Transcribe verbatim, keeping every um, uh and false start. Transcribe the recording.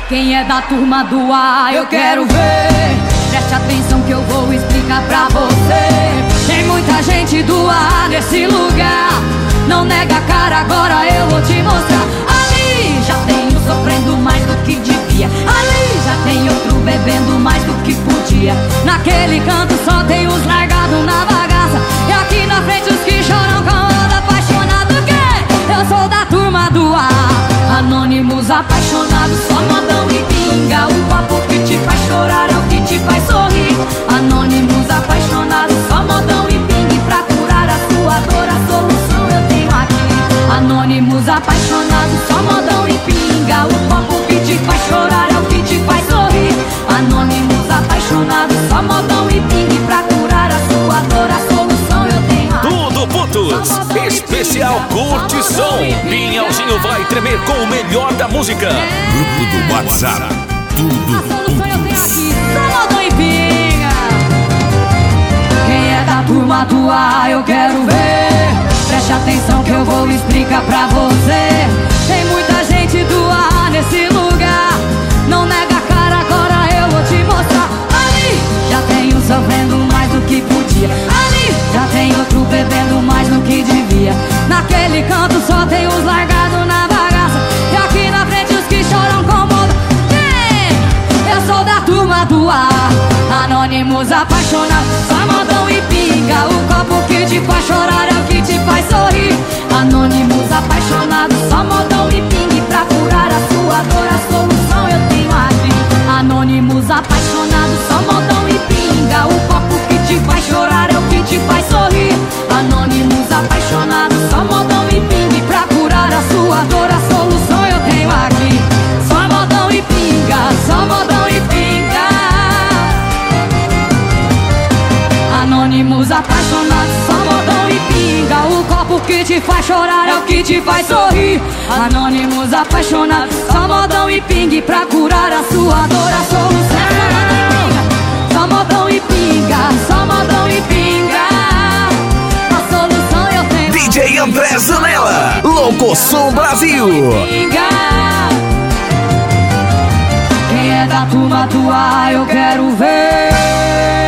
Quem é da turma do A, eu quero ver. Preste atenção que eu vou explicar pra você. Tem muita gente do A nesse lugar. Não nega a cara, agora eu vou te mostrar. Ali já tem um sofrendo mais do que devia. Ali já tem outro bebendo mais do que podia. Naquele canto só tem os largados na bagaça. E aqui na frente os que choram com onda apaixonado. Que eu sou da turma do A. Anônimos apaixonados, só modão e pinga. O papo que te faz chorar é o que te faz sorrir. Anônimos apaixonados, só modão e pinga. Pra curar a sua dor, a solução eu tenho aqui. Anônimos apaixonados, só modão e pinga. O papo que te faz chorar é o que te faz sorrir. Anônimos apaixonados, só modão e pinga. Pra curar a sua dor, a solução eu tenho aqui. Tudo Putos, especial Curte Som. Minhalzinho vai tremer com o melhor da música. Grupo do WhatsApp, Tudo Putos. Só modão e pinga. Quem é da turma do A, eu quero ver. Preste atenção que eu vou explicar pra você. Tem muita gente do A nesse lugar. Não nega a cara, agora eu vou te mostrar. Ali já tem um sofrendo mais do que podia. Ali já tem outro bebendo mais do que devia. Naquele canto só tem os largados na bagaça. E aqui na frente os que choram com moda. Yeah! Eu sou da turma do A. Anônimos apaixonados, só modão e pinga. O copo que te faz chorar é o que te faz sorrir. Anônimos apaixonados, só modão e pingue. Pra curar a sua dor, a solução eu tenho aqui. Anônimos apaixonados, só modão e pinga. O copo que te faz chorar é o que te faz sorrir. Anônimos apaixonados, só modão e pingue. Pra curar a sua dor, a solução eu tenho aqui. Só modão e pinga, só modão e pinga. Anônimos apaixonados, só modão e pinga. O copo que te faz chorar é o que te faz sorrir. Anônimos apaixonados, só modão e pingue. Pra curar a sua dor, a solução. Só modão e pinga, só modão e pinga. A solução eu tenho. D J André Zanella, Louco Som Brasil. Quem é da turma do A, eu quero ver.